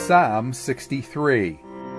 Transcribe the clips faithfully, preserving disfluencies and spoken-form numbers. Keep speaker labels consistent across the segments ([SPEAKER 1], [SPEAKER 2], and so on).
[SPEAKER 1] Psalm sixty-three.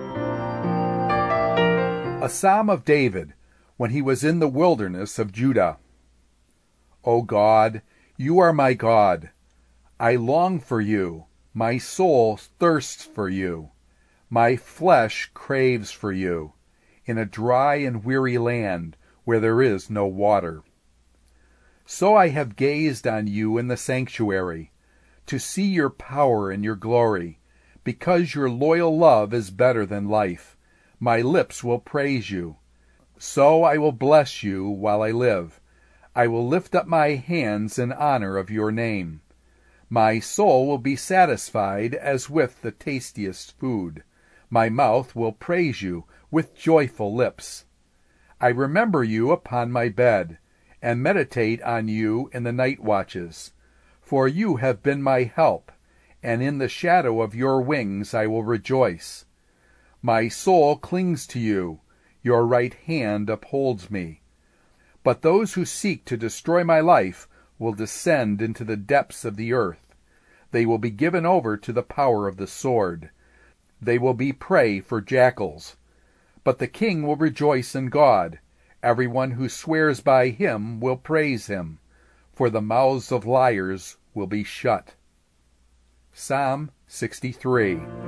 [SPEAKER 1] A psalm of David, when he was in the wilderness of Judah. O God, you are my God. I long for you. My soul thirsts for you. My flesh craves for you, in a dry and weary land where there is no water. So I have gazed on you in the sanctuary, to see your power and your glory. Because your loyal love is better than life, my lips will praise you. So I will bless you while I live. I will lift up my hands in honor of your name. My soul will be satisfied as with the tastiest food. My mouth will praise you with joyful lips. I remember you upon my bed, and meditate on you in the night watches. For you have been my help, and in the shadow of your wings I will rejoice. My soul clings to you, your right hand upholds me. But those who seek to destroy my life will descend into the depths of the earth. They will be given over to the power of the sword. They will be prey for jackals. But the king will rejoice in God. Everyone who swears by him will praise him, for the mouths of liars will be shut. Psalm sixty-three.